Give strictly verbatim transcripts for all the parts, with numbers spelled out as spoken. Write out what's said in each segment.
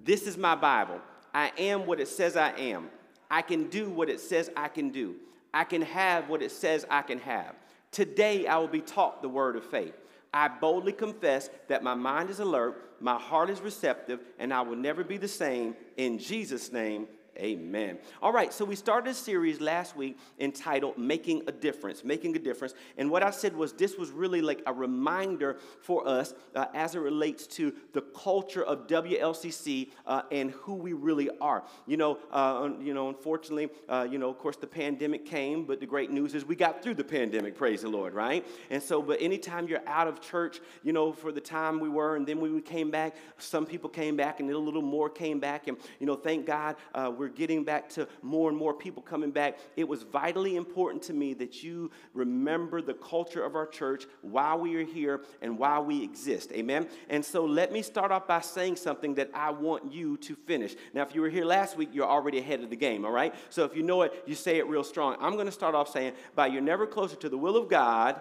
This is my Bible. I am what it says I am. I can do what it says I can do. I can have what it says I can have. Today, I will be taught the word of faith. I boldly confess that my mind is alert, my heart is receptive, and I will never be the same. In Jesus' name, amen. All right, so we started a series last week entitled Making a Difference, Making a Difference. And what I said was this was really like a reminder for us uh, as it relates to the culture of W L C C uh, and who we really are. You know, uh, you know, unfortunately, uh, you know, of course, the pandemic came, but the great news is we got through the pandemic, praise the Lord, right? And so, but anytime you're out of church, you know, for the time we were, and then we came back, some people came back, and a little more came back, and, you know, thank God uh, we're getting back to more and more people coming back. It was vitally important to me that you remember the culture of our church, why we are here, and why we exist. Amen? And so let me start off by saying something that I want you to finish. Now, if you were here last week, you're already ahead of the game, all right? So if you know it, you say it real strong. I'm going to start off saying, by you're never closer to the will of God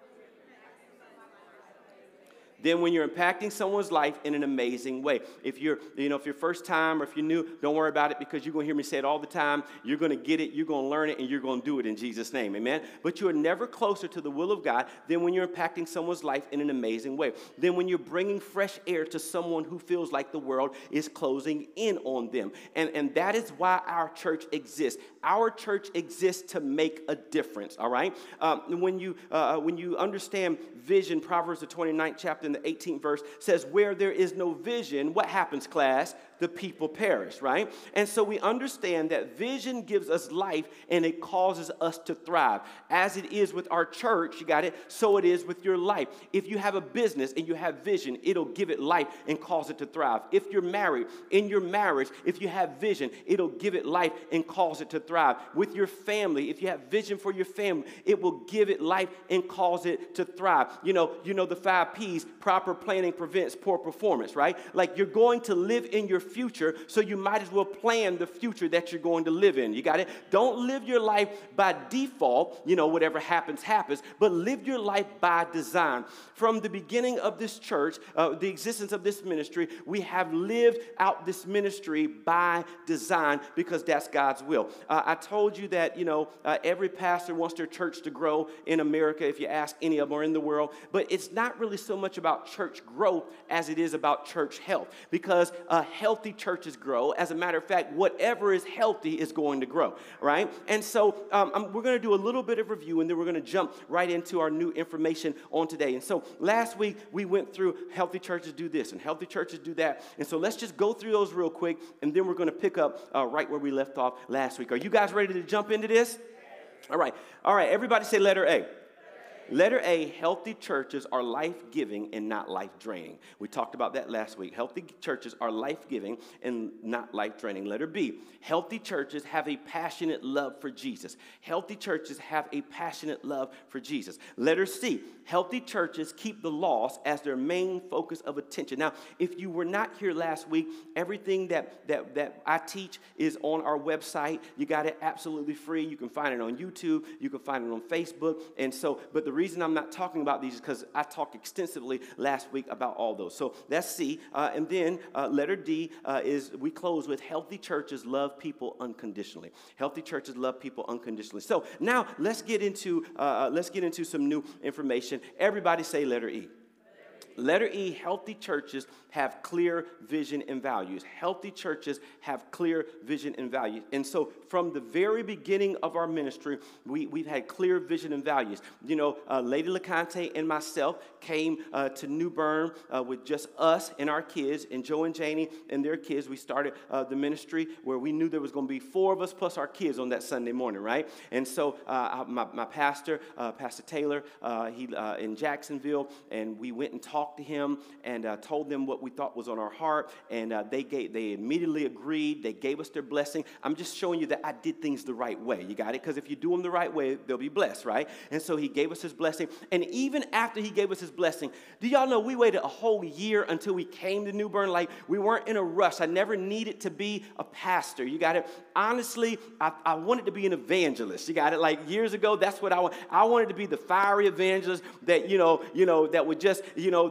than when you're impacting someone's life in an amazing way. If you're, you know, if you're first time or if you're new, don't worry about it because you're going to hear me say it all the time. You're going to get it, you're going to learn it, and you're going to do it in Jesus' name, amen? But you are never closer to the will of God than when you're impacting someone's life in an amazing way. Than when you're bringing fresh air to someone who feels like the world is closing in on them. And, and that is why our church exists. Our church exists to make a difference, all right? Um, when you uh, when you understand vision, Proverbs the twenty-ninth chapter and the eighteenth verse says, where there is no vision, what happens, class? The people perish, right? And so we understand that vision gives us life and it causes us to thrive. As it is with our church, you got it, so it is with your life. If you have a business and you have vision, it'll give it life and cause it to thrive. If you're married, in your marriage, if you have vision, it'll give it life and cause it to thrive. With your family, if you have vision for your family, it will give it life and cause it to thrive. You know, you know the five P's, proper planning prevents poor performance, right? Like you're going to live in your future, so you might as well plan the future that you're going to live in. You got it? Don't live your life by default, you know, whatever happens, happens, but live your life by design. From the beginning of this church, uh, the existence of this ministry, we have lived out this ministry by design because that's God's will. Uh, I told you that, you know, uh, every pastor wants their church to grow in America, if you ask any of them, or in the world, but it's not really so much about church growth as it is about church health, because uh, healthy churches grow. As a matter of fact, whatever is healthy is going to grow, right? And so um, I'm, we're going to do a little bit of review, and then we're going to jump right into our new information on today. And so last week, we went through healthy churches do this, and healthy churches do that. And so let's just go through those real quick, and then we're going to pick up uh, right where we left off last week. Are you guys ready to jump into this? All right. All right. Everybody say letter A. Letter A, healthy churches are life-giving and not life-draining. We talked about that last week. Healthy churches are life-giving and not life-draining. Letter B, healthy churches have a passionate love for Jesus. Healthy churches have a passionate love for Jesus. Letter C, healthy churches keep the lost as their main focus of attention. Now, if you were not here last week, everything that, that, that I teach is on our website. You got it absolutely free. You can find it on YouTube. You can find it on Facebook. And so, but the reason I'm not talking about these is because I talked extensively last week about all those. So that's C. Uh, and then uh, letter D uh, is we close with healthy churches love people unconditionally. Healthy churches love people unconditionally. So now let's get into uh, let's get into some new information. Everybody say letter E. Letter E, healthy churches have clear vision and values. Healthy churches have clear vision and values. And so from the very beginning of our ministry, we, we've had clear vision and values. You know, uh, Lady LeConte and myself came uh, to New Bern uh, with just us and our kids, and Joe and Janie and their kids. We started uh, the ministry where we knew there was going to be four of us plus our kids on that Sunday morning, right? And so uh, my, my pastor, uh, Pastor Taylor, uh, he uh, in Jacksonville, and we went and talked to him and uh, told them what we thought was on our heart, and uh, they gave, they immediately agreed. They gave us their blessing. I'm just showing you that I did things the right way. You got it? Because if you do them the right way, they'll be blessed, right? And so he gave us his blessing, and even after he gave us his blessing, do y'all know we waited a whole year until we came to New Bern? Like, we weren't in a rush. I never needed to be a pastor. You got it? Honestly, I, I wanted to be an evangelist. You got it? Like, years ago, that's what I want. I wanted to be the fiery evangelist that, you know, you know, that would just, you know,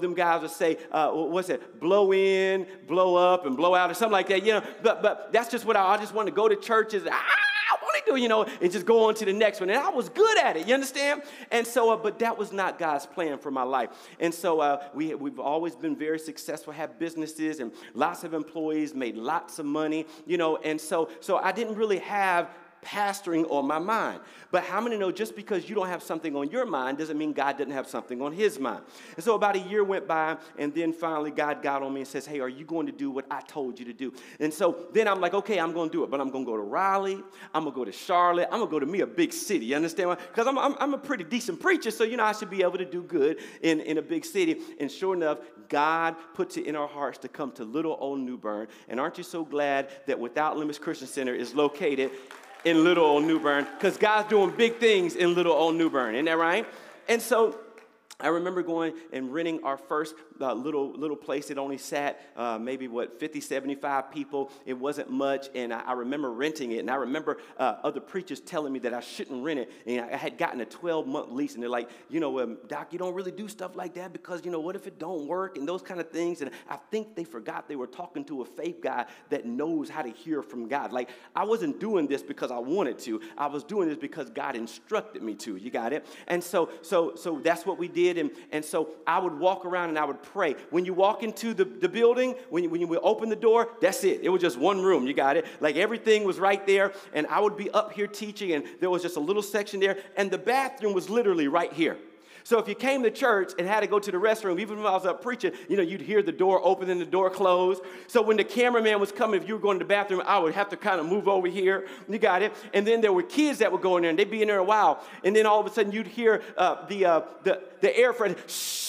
them guys would say, uh, what's it, blow in, blow up, and blow out, or something like that, you know. But but that's just what I, I just want to go to churches, ah, I want to do, you know, and just go on to the next one. And I was good at it, you understand? And so, uh, but that was not God's plan for my life. And so uh, we, we've always been very successful, have businesses and lots of employees, made lots of money, you know, and so so I didn't really have pastoring on my mind. But how many know just because you don't have something on your mind doesn't mean God doesn't have something on his mind? And so about a year went by, and then finally God got on me and says, hey, are you going to do what I told you to do? And so then I'm like, okay, I'm going to do it, but I'm going to go to Raleigh, I'm going to go to Charlotte, I'm going to go to me a big city, you understand? Because I'm, I'm, I'm a pretty decent preacher, so, you know, I should be able to do good in, in a big city. And sure enough, God puts it in our hearts to come to little old New Bern. And aren't you so glad that Without Limits Christian Center is located in little old New Bern, because God's doing big things in little old New Bern, isn't that right? And so I remember going and renting our first uh, little little place. It only sat uh, maybe, what, fifty, seventy-five people. It wasn't much, and I, I remember renting it, and I remember uh, other preachers telling me that I shouldn't rent it, and I had gotten a twelve-month lease, and they're like, you know, um, Doc, you don't really do stuff like that because, you know, what if it don't work, and those kind of things, and I think they forgot they were talking to a faith guy that knows how to hear from God. Like, I wasn't doing this because I wanted to. I was doing this because God instructed me to. You got it? And so, so, so that's what we did, and, and so I would walk around and I would pray. When you walk into the, the building, when you, when you would open the door, that's it. It was just one room. You got it? Like everything was right there. And I would be up here teaching, and there was just a little section there. And the bathroom was literally right here. So if you came to church and had to go to the restroom, even when I was up preaching, you know, you'd hear the door open and the door close. So when the cameraman was coming, if you were going to the bathroom, I would have to kind of move over here. You got it? And then there were kids that would go in there, and they'd be in there a while. And then all of a sudden, you'd hear uh, the, uh, the, the air freshener, shh.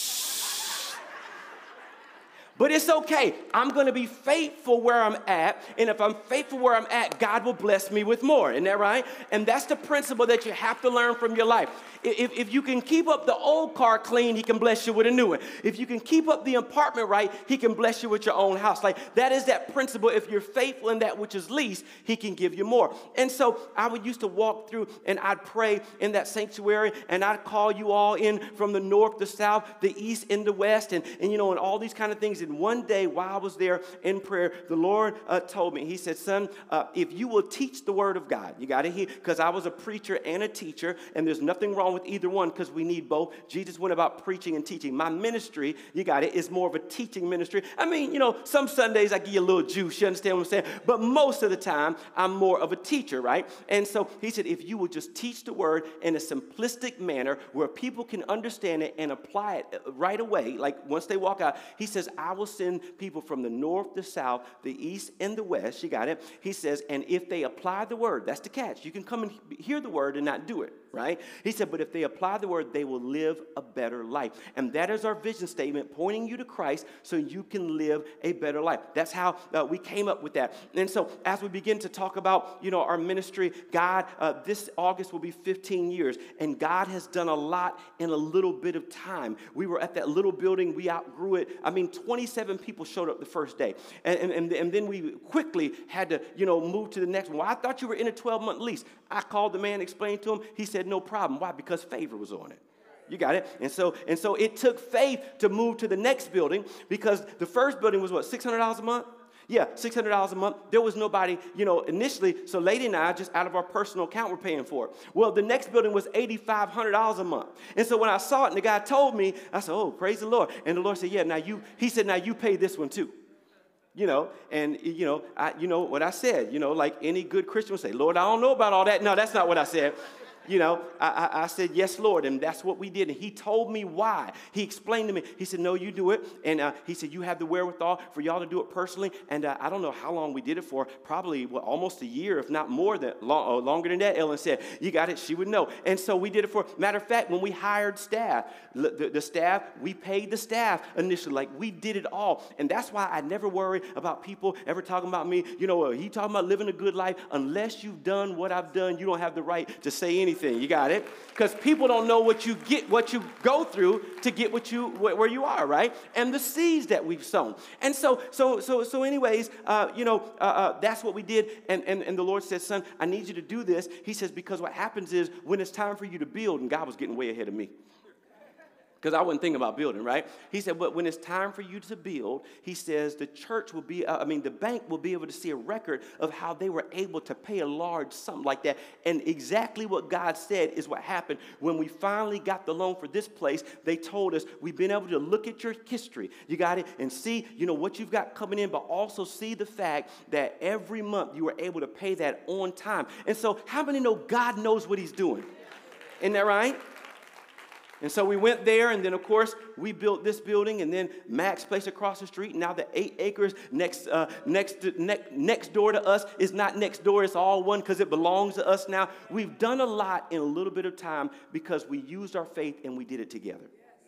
But it's okay. I'm going to be faithful where I'm at. And if I'm faithful where I'm at, God will bless me with more. Isn't that right? And that's the principle that you have to learn from your life. If, if you can keep up the old car clean, he can bless you with a new one. If you can keep up the apartment right, he can bless you with your own house. Like, that is that principle. If you're faithful in that which is least, he can give you more. And so I would used to walk through, and I'd pray in that sanctuary, and I'd call you all in from the north, the south, the east, and the west, and, and you know, and all these kind of things. And one day while I was there in prayer, the Lord uh, told me, he said, son, uh, if you will teach the word of God, you got to hear, because I was a preacher and a teacher, and there's nothing wrong with either one because we need both. Jesus went about preaching and teaching. My ministry, you got it, is more of a teaching ministry. I mean, you know, some Sundays I give you a little juice, you understand what I'm saying? But most of the time, I'm more of a teacher, right? And so he said, if you would just teach the word in a simplistic manner where people can understand it and apply it right away, like once they walk out, he says, I will send people from the north, the south, the east, and the west. You got it? He says, and if they apply the word, that's the catch. You can come and hear the word and not do it, right? He said, but if they apply the word, they will live a better life. And that is our vision statement, pointing you to Christ so you can live a better life. That's how uh, we came up with that. And so as we begin to talk about, you know, our ministry, God, uh, this August will be fifteen years, and God has done a lot in a little bit of time. We were at that little building. We outgrew it. I mean, twenty-seven people showed up the first day. And, and, and then we quickly had to, you know, move to the next one. Well, I thought you were in a twelve-month lease. I called the man, explained to him. He said, no problem. Why? Because favor was on it. You got it? And so and so it took faith to move to the next building, because the first building was, what, six hundred dollars a month? Yeah, six hundred dollars a month. There was nobody, you know, initially. So Lady and I, just out of our personal account, were paying for it. Well, the next building was eight thousand five hundred dollars a month. And so when I saw it and the guy told me, I said, oh, praise the Lord. And the Lord said, yeah, now you, he said, now you pay this one too. You know, and, you know, I, you know what I said, you know, like any good Christian would say, Lord, I don't know about all that. No, that's not what I said. You know, I, I, I said, yes, Lord, and that's what we did. And he told me why. He explained to me. He said, no, you do it. And uh, he said, you have the wherewithal for y'all to do it personally. And uh, I don't know how long we did it for, probably well, almost a year, if not more than long, oh, longer than that. Ellen said, you got it. She would know. And so we did it for, matter of fact, when we hired staff, the, the staff, we paid the staff initially. Like, we did it all. And that's why I never worry about people ever talking about me. You know, uh, he talking about living a good life. Unless you've done what I've done, you don't have the right to say anything. You got it? Because people don't know what you get, what you go through to get what you where you are, right? And the seeds that we've sown. And so, so, so, so, anyways, uh, you know, uh, uh, that's what we did. And, and and the Lord said, "Son, I need you to do this." He says, because what happens is when it's time for you to build, and God was getting way ahead of me. because I wasn't thinking about building, right? He said, but when it's time for you to build, he says the church will be, uh, I mean, the bank will be able to see a record of how they were able to pay a large sum like that. And exactly what God said is what happened. When we finally got the loan for this place, they told us, we've been able to look at your history. You got it? And see, you know, what you've got coming in, but also see the fact that every month you were able to pay that on time. And so how many know God knows what he's doing? Isn't that right? And so we went there, and then, of course, we built this building, and then Max Place across the street. Now the eight acres next uh, next, to, ne- next door to us is not next door. It's all one because it belongs to us now. We've done a lot in a little bit of time because we used our faith and we did it together.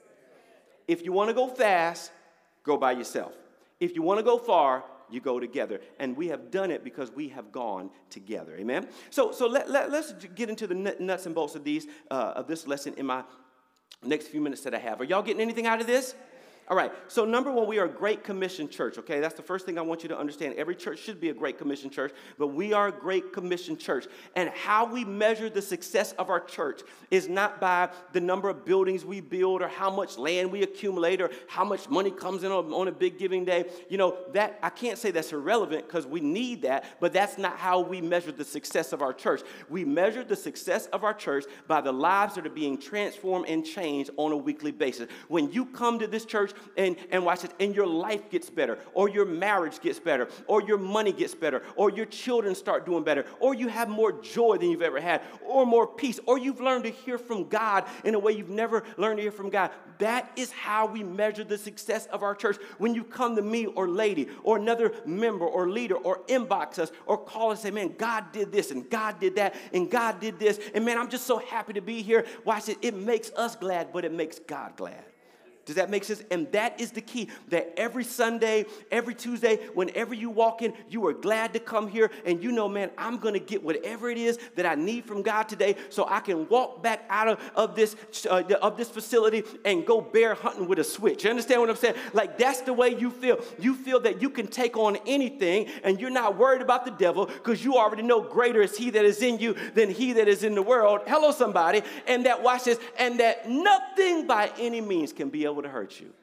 If you want to go fast, go by yourself. If you want to go far, you go together. And we have done it because we have gone together. Amen? So so let, let, let's get into the nuts and bolts of, these, uh, of this lesson in my next few minutes that I have. Are y'all getting anything out of this? All right, so number one, we are a Great Commission church, okay? That's the first thing I want you to understand. Every church should be a Great Commission church, but we are a Great Commission church. And how we measure the success of our church is not by the number of buildings we build or how much land we accumulate or how much money comes in on, on a big giving day. You know, that I can't say that's irrelevant because we need that, but that's not how we measure the success of our church. We measure the success of our church by the lives that are being transformed and changed on a weekly basis. When you come to this church, And, and watch it, and your life gets better, or your marriage gets better, or your money gets better, or your children start doing better, or you have more joy than you've ever had, or more peace, or you've learned to hear from God in a way you've never learned to hear from God. That is how we measure the success of our church. When you come to me or lady or another member or leader or inbox us or call us and say, man, God did this and God did that and God did this. And man, I'm just so happy to be here. Watch it. It makes us glad, but it makes God glad. Does that make sense? And that is the key, that every Sunday, every Tuesday, whenever you walk in, you are glad to come here and you know, man, I'm going to get whatever it is that I need from God today so I can walk back out of, of, this, uh, of this facility and go bear hunting with a switch. You understand what I'm saying? Like, that's the way you feel. You feel that you can take on anything and you're not worried about the devil because you already know greater is he that is in you than he that is in the world. Hello, somebody. And that, watch this, and that nothing by any means can be able to hurt you.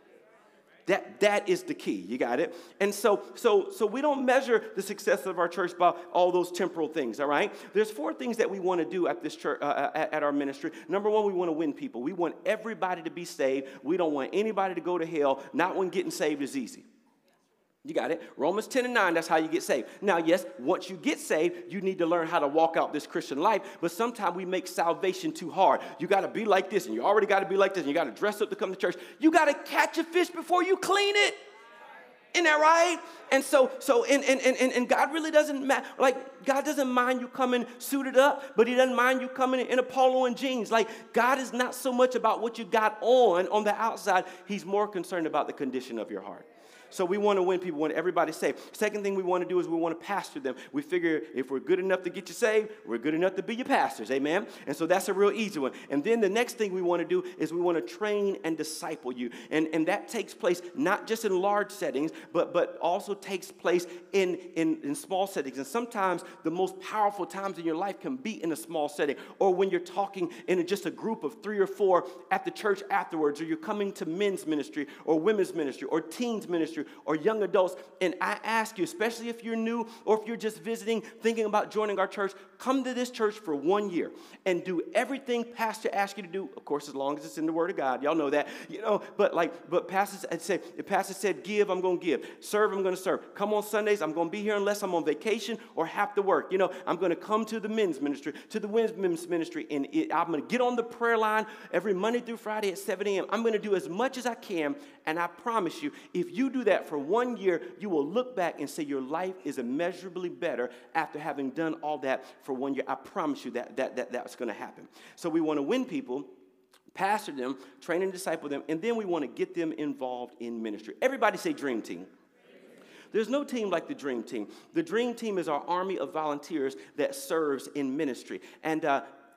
That that is the key. You got it? And so so so we don't measure the success of our church by all those temporal things, all right? There's four things that we want to do at this church, uh, at, at our ministry. Number one, we want to win people. We want everybody to be saved. We don't want anybody to go to hell, not when getting saved is easy. You got it? Romans ten and nine, that's how you get saved. Now, yes, once you get saved, you need to learn how to walk out this Christian life, but sometimes we make salvation too hard. You got to be like this, and you already got to be like this, and you got to dress up to come to church. You got to catch a fish before you clean it. Isn't that right? And so, so, and, and, and, and God really doesn't matter. Like, God doesn't mind you coming suited up, but he doesn't mind you coming in a polo and jeans. Like, God is not so much about what you got on on the outside. He's more concerned about the condition of your heart. So we want to win people, we want everybody saved. Second thing we want to do is we want to pastor them. We figure if we're good enough to get you saved, we're good enough to be your pastors, amen? And so that's a real easy one. And then the next thing we want to do is we want to train and disciple you. And, and that takes place not just in large settings, but, but also takes place in, in, in small settings. And sometimes the most powerful times in your life can be in a small setting, or when you're talking in a, just a group of three or four at the church afterwards, or you're coming to men's ministry or women's ministry or teens ministry or young adults, and I ask you, especially if you're new or if you're just visiting, thinking about joining our church, come to this church for one year and do everything Pastor asks you to do, of course, as long as it's in the Word of God. Y'all know that, you know, but like, but Pastor said, if Pastor said give, I'm going to give. Serve, I'm going to serve. Come on Sundays, I'm going to be here unless I'm on vacation or have to work. You know, I'm going to come to the men's ministry, to the women's ministry, and it, I'm going to get on the prayer line every Monday through Friday at seven a.m. I'm going to do as much as I can, and I promise you, if you do that for one year, you will look back and say your life is immeasurably better after having done all that for one year. I promise you that, that, that that's going to happen. So we want to win people, pastor them, train and disciple them, and then we want to get them involved in ministry. Everybody say dream team. There's no team like the Dream Team. The Dream Team is our army of volunteers that serves in ministry. And uh,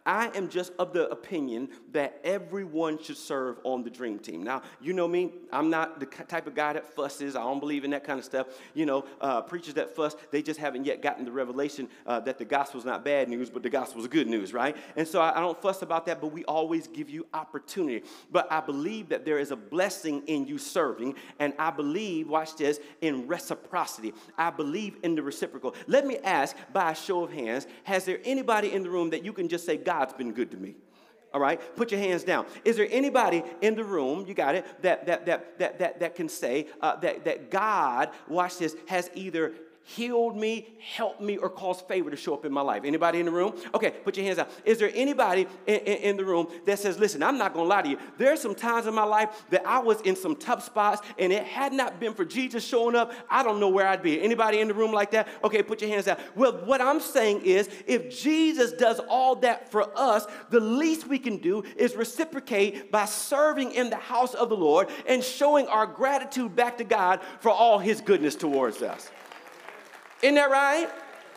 I am just of the opinion that everyone should serve on the dream team. Now, you know me, I'm not the type of guy that fusses. I don't believe in that kind of stuff. You know, uh, preachers that fuss, they just haven't yet gotten the revelation uh, that the gospel's not bad news, but the gospel's good news, right? And so I, I don't fuss about that, but we always give you opportunity. But I believe that there is a blessing in you serving, and I believe, watch this, in reciprocity. I believe in the reciprocal. Let me ask, by a show of hands, has there anybody in the room that you can just say, God's been good to me? All right, put your hands down. Is there anybody in the room, you got it, that that that that that, that can say uh, that, that God, watch this, has either healed me, helped me, or caused favor to show up in my life? Anybody in the room? Okay, put your hands out. Is there anybody in, in, in the room that says, listen, I'm not going to lie to you. There are some times in my life that I was in some tough spots, and it had not been for Jesus showing up, I don't know where I'd be. Anybody in the room like that? Okay, put your hands out. Well, what I'm saying is, if Jesus does all that for us, the least we can do is reciprocate by serving in the house of the Lord and showing our gratitude back to God for all his goodness towards us. Isn't that right?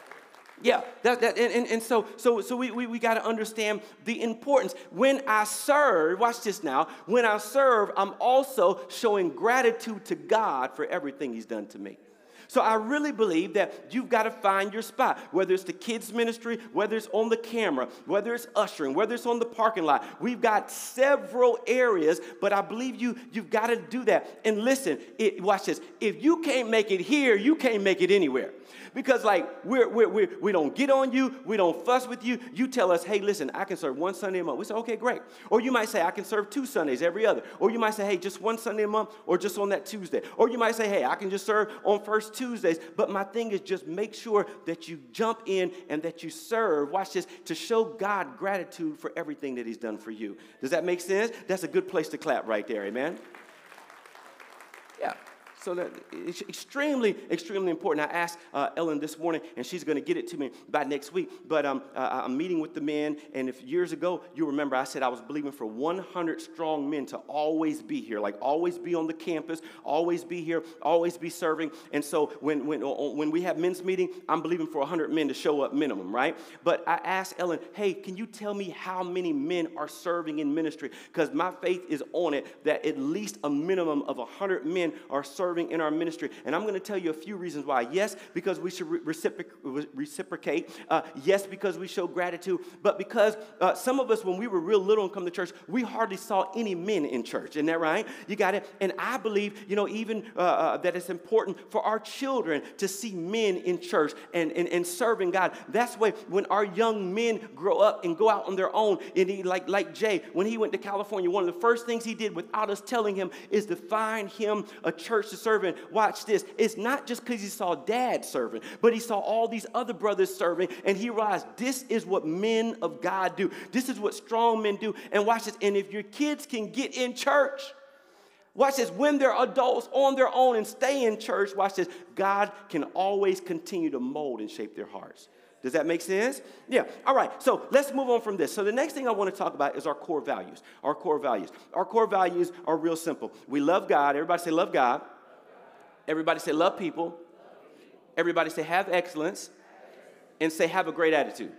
Yeah, that, that, and, and, and so so so we, we, we got to understand the importance. When I serve, watch this now, when I serve, I'm also showing gratitude to God for everything he's done to me. So I really believe that you've got to find your spot, whether it's the kids ministry, whether it's on the camera, whether it's ushering, whether it's on the parking lot. We've got several areas, but I believe you, you've got to do that. And listen, it, watch this. If you can't make it here, you can't make it anywhere. Because like we're, we're, we're, we don't get on you, we don't fuss with you. You tell us, hey, listen, I can serve one Sunday a month. We say, okay, great. Or you might say, I can serve two Sundays every other. Or you might say, hey, just one Sunday a month, or just on that Tuesday. Or you might say, hey, I can just serve on first Tuesdays. But my thing is just make sure that you jump in and that you serve, watch this, to show God gratitude for everything that he's done for you. Does that make sense? That's a good place to clap right there, amen? Yeah. So that it's extremely, extremely important. I asked uh, Ellen this morning, and she's going to get it to me by next week. But um, uh, I'm meeting with the men, and if years ago, you remember I said I was believing for one hundred strong men to always be here, like always be on the campus, always be here, always be serving. And so when when when we have men's meeting, I'm believing for one hundred men to show up minimum, right? But I asked Ellen, hey, can you tell me how many men are serving in ministry? Because my faith is on it that at least a minimum of one hundred men are serving in our ministry. And I'm going to tell you a few reasons why. Yes, because we should reciproc- reciprocate. Uh, yes, because we show gratitude. But because uh, some of us, when we were real little and come to church, we hardly saw any men in church. Isn't that right? You got it? And I believe, you know, even uh, uh, that it's important for our children to see men in church and, and, and serving God. That's why when our young men grow up and go out on their own, and he, like, like Jay, when he went to California, one of the first things he did without us telling him is to find him a church to serving. Watch this. It's not just because he saw dad serving, but he saw all these other brothers serving, and he realized this is what men of God do. This is what strong men do. And watch this. And if your kids can get in church, watch this, when they're adults on their own and stay in church, watch this, God can always continue to mold and shape their hearts. Does that make sense? Yeah. All right. So let's move on from this. So the next thing I want to talk about is our core values. Our core values. Our core values are real simple. We love God. Everybody say love God. Everybody say love people. Everybody say have excellence. And say have a great attitude.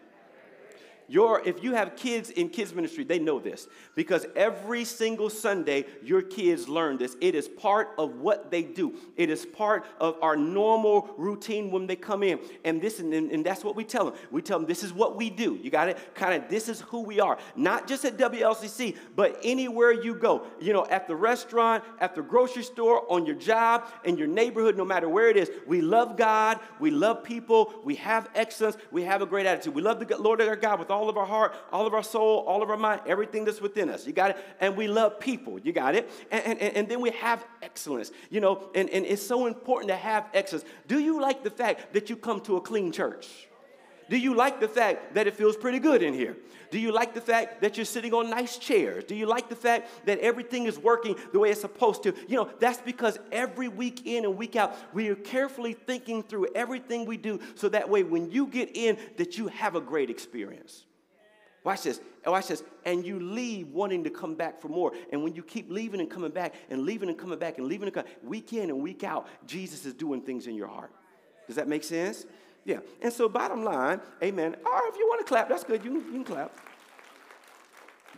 Your, if you have kids in kids ministry, they know this because every single Sunday, your kids learn this. It is part of what they do. It is part of our normal routine when they come in. And this, and, and that's what we tell them. We tell them this is what we do. You got it? Kind of this is who we are. Not just at W L C C, but anywhere you go. You know, at the restaurant, at the grocery store, on your job, in your neighborhood, no matter where it is. We love God. We love people. We have excellence. We have a great attitude. We love the Lord our God with all of our heart, all of our soul, all of our mind, everything that's within us. You got it? And we love people. You got it? And, and, and then we have excellence. You know, and, and it's so important to have excellence. Do you like the fact that you come to a clean church? Do you like the fact that it feels pretty good in here? Do you like the fact that you're sitting on nice chairs? Do you like the fact that everything is working the way it's supposed to? You know, that's because every week in and week out, we are carefully thinking through everything we do so that way when you get in, that you have a great experience. Watch this. Watch this. And you leave wanting to come back for more. And when you keep leaving and coming back and leaving and coming back and leaving and coming, week in and week out, Jesus is doing things in your heart. Does that make sense? Yeah. And so bottom line, amen. Or if you want to clap, that's good. You can, you can clap.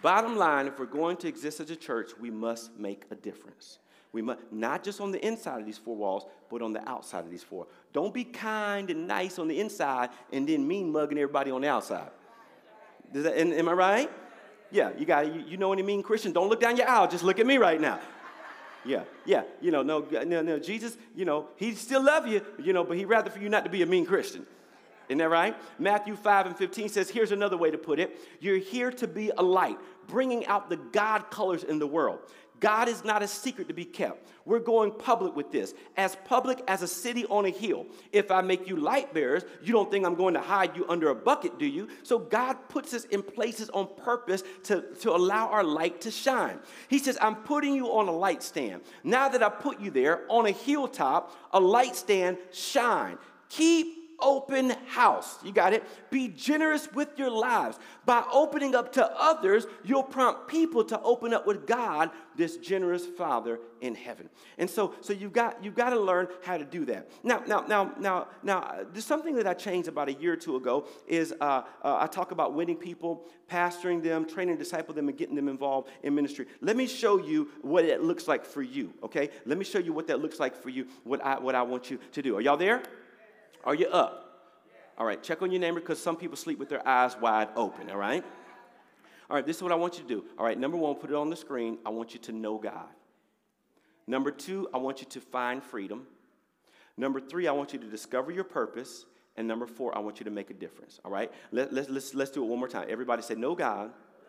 Bottom line, if we're going to exist as a church, we must make a difference. We must, not just on the inside of these four walls, but on the outside of these four. Don't be kind and nice on the inside and then mean mugging everybody on the outside. Does that, am I right? Yeah, you got you, you know what I mean, Christian? Don't look down your aisle. Just look at me right now. Yeah, yeah, you know, no, no, no, Jesus, you know, he still love you, you know, but he'd rather for you not to be a mean Christian. Isn't that right? Matthew five and fifteen says, here's another way to put it. You're here to be a light, bringing out the God colors in the world. God is not a secret to be kept. We're going public with this, as public as a city on a hill. If I make you light bearers, you don't think I'm going to hide you under a bucket, do you? So God puts us in places on purpose to, to allow our light to shine. He says, I'm putting you on a light stand. Now that I put you there on a hilltop, a light stand, shine. Keep open house. You got it? Be generous with your lives. By opening up to others, you'll prompt people to open up with God, this generous Father in heaven. And so, so you've got you've got to learn how to do that. Now, now, now, now, now, uh, there's something that I changed about a year or two ago. Is uh, uh, I talk about winning people, pastoring them, training, disciple them, and getting them involved in ministry. Let me show you what it looks like for you. Okay? Let me show you what that looks like for you. What I what I want you to do. Are y'all there? Are you up? All right, check on your neighbor because some people sleep with their eyes wide open, all right? All right, this is what I want you to do. All right, number one, put it on the screen. I want you to know God. Number two, I want you to find freedom. Number three, I want you to discover your purpose. And number four, I want you to make a difference, all right? Let, let's, let's, let's do it one more time. Everybody say, know God,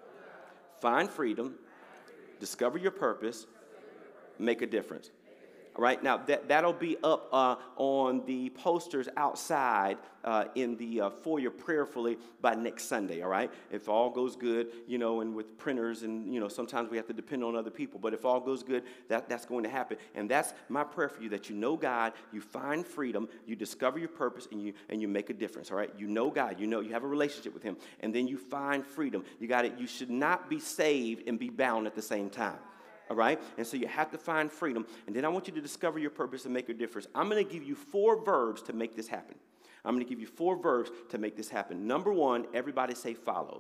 find freedom, discover your purpose, make a difference. All right, now that, that'll be up uh, on the posters outside uh, in the uh, foyer prayerfully by next Sunday, all right? If all goes good, you know, and with printers and, you know, sometimes we have to depend on other people, but if all goes good, that, that's going to happen. And that's my prayer for you, that you know God, you find freedom, you discover your purpose, and you and you make a difference, all right? You know God, you know, you have a relationship with him, and then you find freedom. You got it. You should not be saved and be bound at the same time. All right? And so you have to find freedom. And then I want you to discover your purpose and make a difference. I'm going to give you four verbs to make this happen. I'm going to give you four verbs to make this happen. Number one, everybody say follow.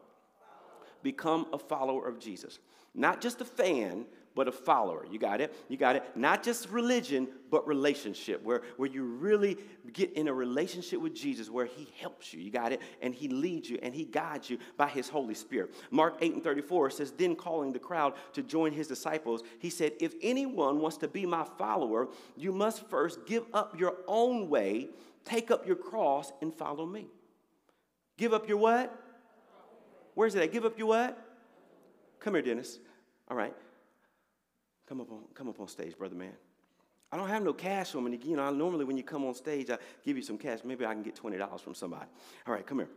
Become a follower of Jesus. Not just a fan, but a follower. You got it? You got it? Not just religion, but relationship, where, where you really get in a relationship with Jesus, where he helps you. You got it? And he leads you, and he guides you by his Holy Spirit. Mark eight and thirty-four says, then calling the crowd to join his disciples, he said, if anyone wants to be my follower, you must first give up your own way, take up your cross, and follow me. Give up your what? Where's it at? Give up your what? Come here, Dennis. All right. Come up on, come up on stage, brother man. I don't have no cash on me. You know, normally when you come on stage, I give you some cash. Maybe I can get twenty dollars from somebody. All right, come here.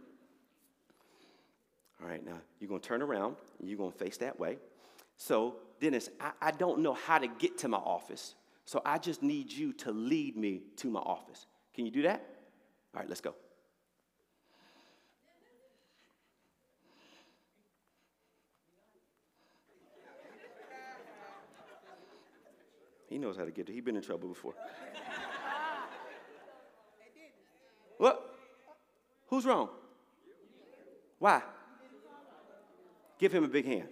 All right, now you're going to turn around. And you're going to face that way. So, Dennis, I, I don't know how to get to my office. So I just need you to lead me to my office. Can you do that? All right, let's go. He knows how to get there. He's been in trouble before. What? Who's wrong? Why? Give him a big hand.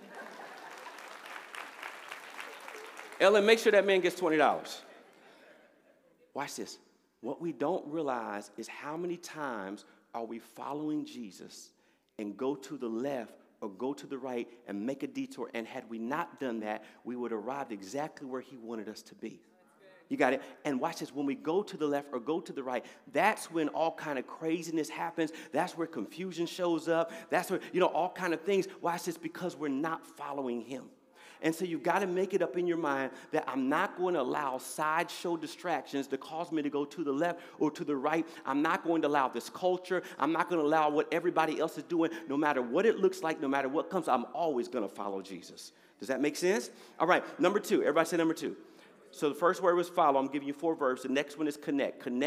Ellen, make sure that man gets twenty dollars. Watch this. What we don't realize is how many times are we following Jesus and go to the left or go to the right and make a detour, and had we not done that, we would arrive exactly where he wanted us to be. You got it? And watch this. When we go to the left or go to the right, that's when all kind of craziness happens. That's where confusion shows up. That's where, you know, all kind of things. Watch this, because we're not following him. And so you've got to make it up in your mind that I'm not going to allow sideshow distractions to cause me to go to the left or to the right. I'm not going to allow this culture. I'm not going to allow what everybody else is doing. No matter what it looks like, no matter what comes, I'm always going to follow Jesus. Does that make sense? All right, number two. Everybody say number two. So the first word was follow. I'm giving you four verbs. The next one is connect. Connect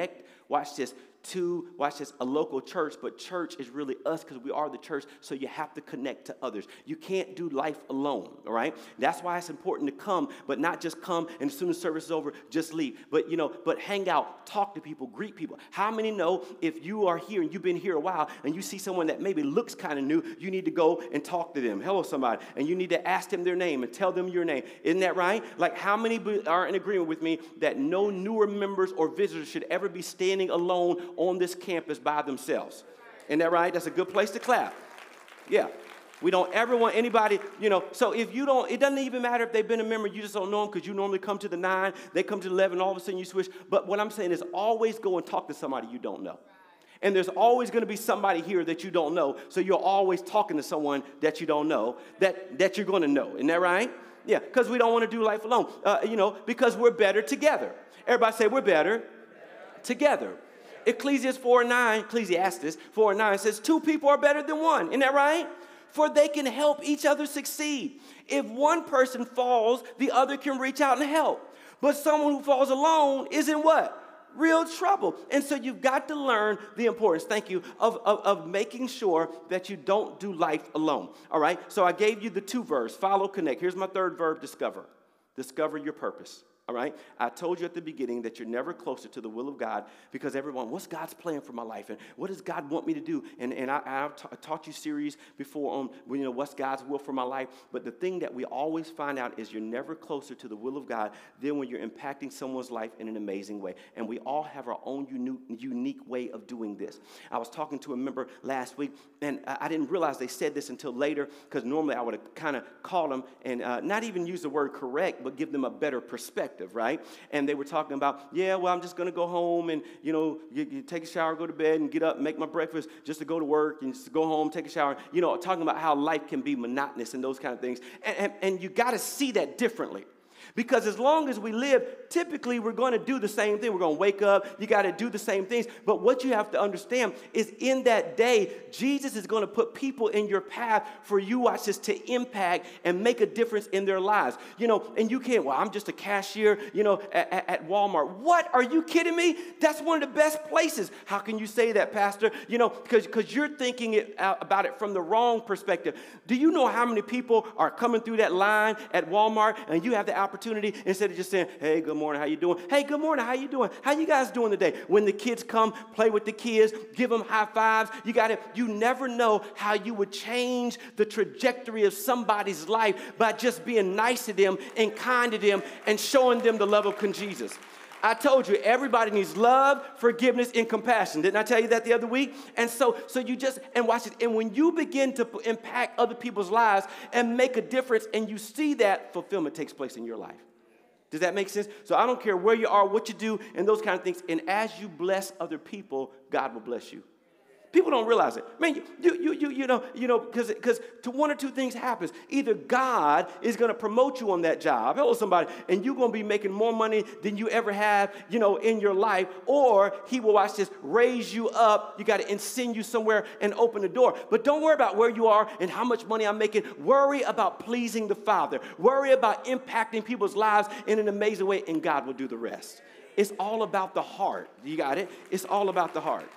watch this, to, watch this, a local church, but church is really us because we are the church, so you have to connect to others. You can't do life alone, all right? That's why it's important to come, but not just come and as soon as service is over, just leave. But, you know, but hang out, talk to people, greet people. How many know if you are here and you've been here a while and you see someone that maybe looks kind of new, you need to go and talk to them. Hello, somebody. And you need to ask them their name and tell them your name. Isn't that right? Like, how many are in agreement with me that no newer members or visitors should ever be standing alone on this campus by themselves? Isn't that right? That's a good place to clap. Yeah. We don't ever want anybody, you know, so if you don't, it doesn't even matter if they've been a member, you just don't know them because you normally come to the nine, they come to the eleven, all of a sudden you switch. But what I'm saying is always go and talk to somebody you don't know. And there's always going to be somebody here that you don't know, so you're always talking to someone that you don't know, that, that you're going to know. Isn't that right? Yeah, because we don't want to do life alone, uh, you know, because we're better together. Everybody say we're better together. Ecclesiastes four and nine, Ecclesiastes four and nine says two people are better than one. Isn't that right? For they can help each other succeed. If one person falls, the other can reach out and help. But someone who falls alone is in what? Real trouble. And so you've got to learn the importance, thank you, of, of, of making sure that you don't do life alone. All right? So I gave you the two verbs, follow, connect. Here's my third verb, discover. Discover your purpose. All right? I told you at the beginning that you're never closer to the will of God because everyone, what's God's plan for my life? And what does God want me to do? And, and I, I've ta- taught you series before on, you know, what's God's will for my life. But the thing that we always find out is you're never closer to the will of God than when you're impacting someone's life in an amazing way. And we all have our own unique, unique way of doing this. I was talking to a member last week, and I, I didn't realize they said this until later because normally I would have kind of called them and uh, not even use the word correct, but give them a better perspective. Right? And they were talking about, yeah, well, I'm just going to go home and, you know, you, you take a shower, go to bed and get up, make my breakfast just to go to work and just to go home, take a shower. You know, talking about how life can be monotonous and those kind of things. And, and, and you got to see that differently. Because as long as we live, typically we're going to do the same thing. We're going to wake up. You got to do the same things. But what you have to understand is in that day, Jesus is going to put people in your path for you, watch this, to impact and make a difference in their lives. You know, and you can't, well, I'm just a cashier, you know, at, at Walmart. What? Are you kidding me? That's one of the best places. How can you say that, Pastor? You know, because because you're thinking it, uh, about it from the wrong perspective. Do you know how many people are coming through that line at Walmart and you have the opportunity instead of just saying, hey, good morning, how you doing? Hey, good morning, how you doing? How you guys doing today? When the kids come, play with the kids, give them high fives. You got to, you never know how you would change the trajectory of somebody's life by just being nice to them and kind to them and showing them the love of Jesus. I told you, everybody needs love, forgiveness, and compassion. Didn't I tell you that the other week? And so, so you just, and watch it. And when you begin to impact other people's lives and make a difference, and you see that, fulfillment takes place in your life. Does that make sense? So I don't care where you are, what you do, and those kind of things. And as you bless other people, God will bless you. People don't realize it. Man, you, you, you, you know, you know, because because to one or two things happens. Either God is going to promote you on that job, hello somebody, and you're going to be making more money than you ever have, you know, in your life, or He will, watch this, raise you up. You got to send you somewhere and open the door. But don't worry about where you are and how much money I'm making. Worry about pleasing the Father. Worry about impacting people's lives in an amazing way, and God will do the rest. It's all about the heart. You got it? It's all about the heart.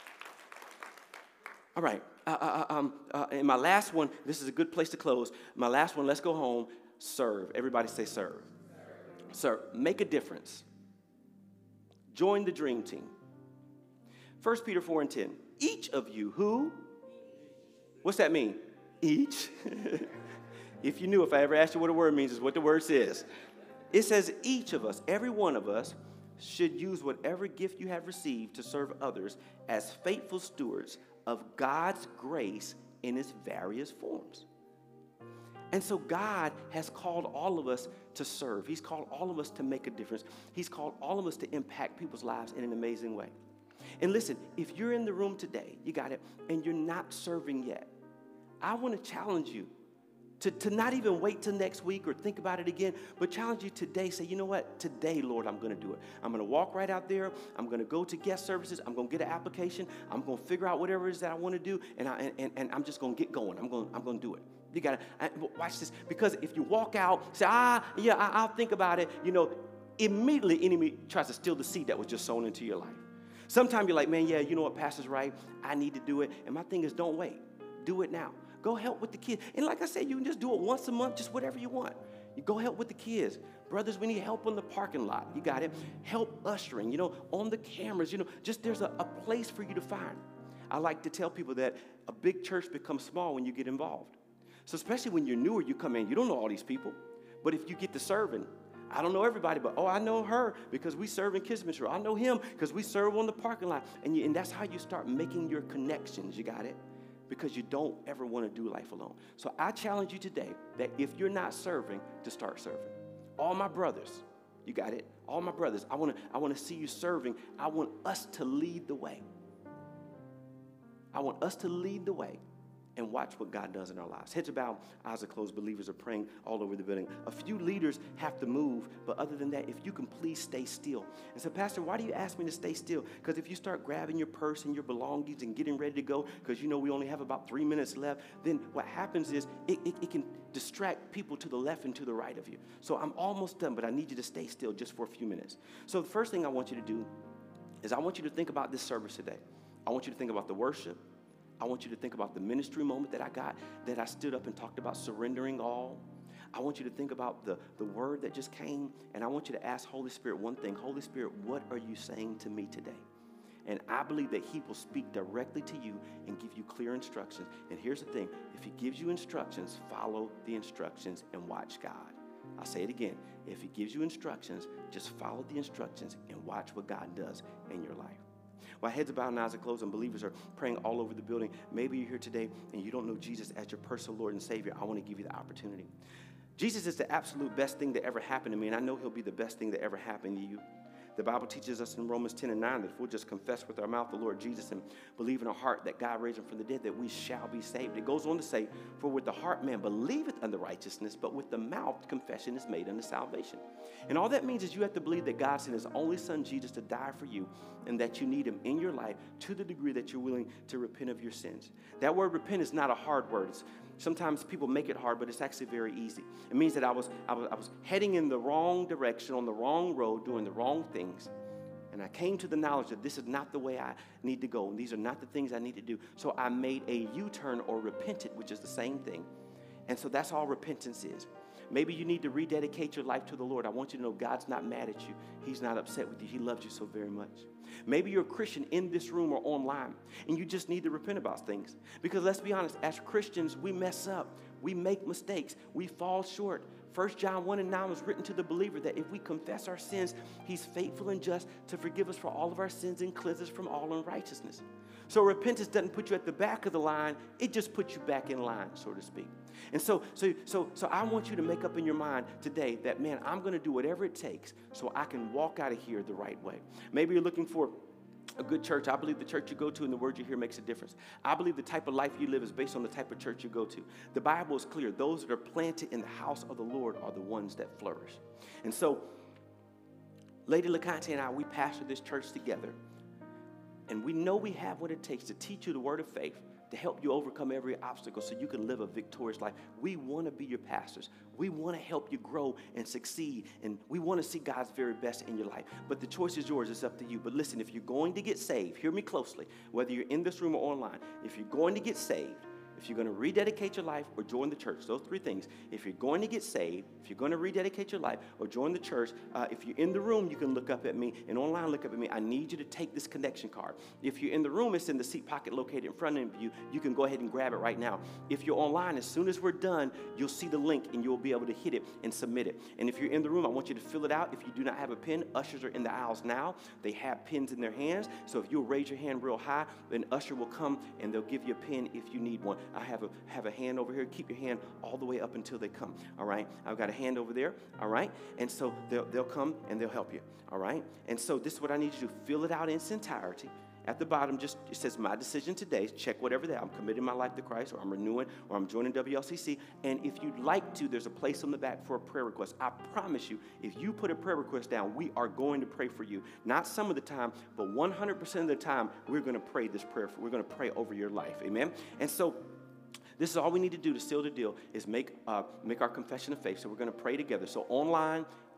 All right, uh, uh, um, uh, and my last one, this is a good place to close. My last one, let's go home, serve. Everybody say serve. Serve. Serve. Make a difference. Join the dream team. First Peter four and ten. Each of you who? What's that mean? Each. If you knew, if I ever asked you what a word means, is what the word says. It says each of us, every one of us, should use whatever gift you have received to serve others as faithful stewards of God's grace in its various forms. And so God has called all of us to serve. He's called all of us to make a difference. He's called all of us to impact people's lives in an amazing way. And listen, if you're in the room today, you got it, and you're not serving yet, I want to challenge you To, to not even wait till next week or think about it again, but challenge you today. Say, you know what? Today, Lord, I'm going to do it. I'm going to walk right out there. I'm going to go to guest services. I'm going to get an application. I'm going to figure out whatever it is that I want to do, and, I, and, and I'm just going to get going. I'm going, I'm going to do it. You got to watch this, because if you walk out, say, ah, yeah, I, I'll think about it, you know, immediately enemy tries to steal the seed that was just sown into your life. Sometimes you're like, man, yeah, you know what, Pastor's right. I need to do it. And my thing is, don't wait. Do it now. Go help with the kids. And like I said, you can just do it once a month, just whatever you want. You go help with the kids. Brothers, we need help on the parking lot. You got it. Help ushering, you know, on the cameras. You know, just there's a, a place for you to find. I like to tell people that a big church becomes small when you get involved. So especially when you're newer, you come in, you don't know all these people. But if you get to serving, I don't know everybody, but, oh, I know her because we serve in Kids Ministry. I know him because we serve on the parking lot. And, you, and that's how you start making your connections. You got it? Because you don't ever want to do life alone. So I challenge you today that if you're not serving, to start serving. All my brothers, you got it? All my brothers, I want to I want to see you serving. I want us to lead the way. I want us to lead the way and watch what God does in our lives. Heads are bowed, eyes are closed, believers are praying all over the building. A few leaders have to move, but other than that, if you can please stay still. And so, Pastor, why do you ask me to stay still? Because if you start grabbing your purse and your belongings and getting ready to go, because you know we only have about three minutes left, then what happens is it, it, it can distract people to the left and to the right of you. So I'm almost done, but I need you to stay still just for a few minutes. So the first thing I want you to do is I want you to think about this service today. I want you to think about the worship. I want you to think about the ministry moment that I got, that I stood up and talked about surrendering all. I want you to think about the, the word that just came, and I want you to ask Holy Spirit one thing. Holy Spirit, what are you saying to me today? And I believe that he will speak directly to you and give you clear instructions. And here's the thing. If he gives you instructions, follow the instructions and watch God. I'll say it again. If he gives you instructions, just follow the instructions and watch what God does in your life. While heads are bowed and eyes are closed and believers are praying all over the building, maybe you're here today and you don't know Jesus as your personal Lord and Savior. I want to give you the opportunity. Jesus is the absolute best thing that ever happened to me, and I know he'll be the best thing that ever happened to you. The Bible teaches us in Romans ten and nine that if we'll just confess with our mouth the Lord Jesus and believe in our heart that God raised him from the dead, that we shall be saved. It goes on to say, for with the heart man believeth unto righteousness, but with the mouth confession is made unto salvation. And all that means is you have to believe that God sent his only son Jesus to die for you and that you need him in your life to the degree that you're willing to repent of your sins. That word repent is not a hard word. It's, sometimes people make it hard, but it's actually very easy. It means that I was, I was, I was heading in the wrong direction, on the wrong road, doing the wrong things. And I came to the knowledge that this is not the way I need to go, and these are not the things I need to do. So I made a U-turn or repented, which is the same thing. And so that's all repentance is. Maybe you need to rededicate your life to the Lord. I want you to know God's not mad at you. He's not upset with you. He loves you so very much. Maybe you're a Christian in this room or online, and you just need to repent about things. Because let's be honest, as Christians, we mess up. We make mistakes. We fall short. First John one and nine was written to the believer that if we confess our sins, he's faithful and just to forgive us for all of our sins and cleanse us from all unrighteousness. So repentance doesn't put you at the back of the line. It just puts you back in line, so to speak. And so, so, so, so I want you to make up in your mind today that, man, I'm going to do whatever it takes so I can walk out of here the right way. Maybe you're looking for a good church. I believe the church you go to and the word you hear makes a difference. I believe the type of life you live is based on the type of church you go to. The Bible is clear. Those that are planted in the house of the Lord are the ones that flourish. And so Lady LaConte and I, we pastor this church together. And we know we have what it takes to teach you the word of faith, to help you overcome every obstacle so you can live a victorious life. We want to be your pastors. We want to help you grow and succeed, and we want to see God's very best in your life. But the choice is yours. It's up to you. But listen, if you're going to get saved, hear me closely, whether you're in this room or online, if you're going to get saved, if you're going to rededicate your life or join the church, those three things. If you're going to get saved, if you're going to rededicate your life or join the church, uh, if you're in the room, you can look up at me, and online, look up at me. I need you to take this connection card. If you're in the room, it's in the seat pocket located in front of you. You can go ahead and grab it right now. If you're online, as soon as we're done, you'll see the link, and you'll be able to hit it and submit it. And if you're in the room, I want you to fill it out. If you do not have a pen, ushers are in the aisles now. They have pens in their hands. So if you'll raise your hand real high, an usher will come, and they'll give you a pen if you need one. I have a have a hand over here. Keep your hand all the way up until they come, all right? I've got a hand over there, all right? And so they'll, they'll come, and they'll help you, all right? And so this is what I need you to do. Fill it out in its entirety. At the bottom, just it says, my decision today. Check whatever that. I'm committing my life to Christ, or I'm renewing, or I'm joining W L C C. And if you'd like to, there's a place on the back for a prayer request. I promise you, if you put a prayer request down, we are going to pray for you. Not some of the time, but one hundred percent of the time, we're going to pray this prayer. For, we're going to pray over your life, amen? And so this is all we need to do to seal the deal is make uh, make our confession of faith. So we're going to pray together. So online,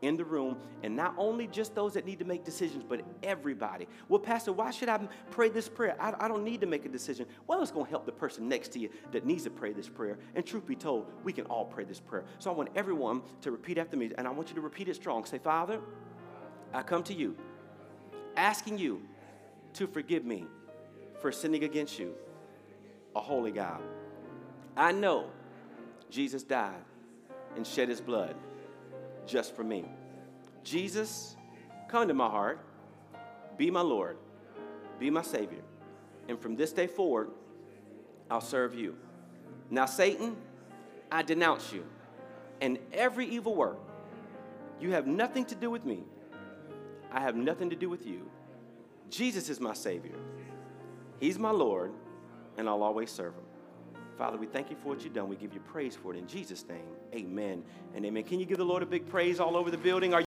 in the room, and not only just those that need to make decisions, but everybody. Well, Pastor, why should I pray this prayer? I, I don't need to make a decision. Well, it's going to help the person next to you that needs to pray this prayer. And truth be told, we can all pray this prayer. So I want everyone to repeat after me, and I want you to repeat it strong. Say, Father, I come to you, asking you to forgive me for sinning against you, a holy God. I know Jesus died and shed his blood just for me. Jesus, come to my heart, be my Lord, be my Savior. And from this day forward, I'll serve you. Now, Satan, I denounce you and every evil work. You have nothing to do with me. I have nothing to do with you. Jesus is my Savior. He's my Lord, and I'll always serve him. Father, we thank you for what you've done. We give you praise for it in Jesus' name. Amen and amen. Can you give the Lord a big praise all over the building? Are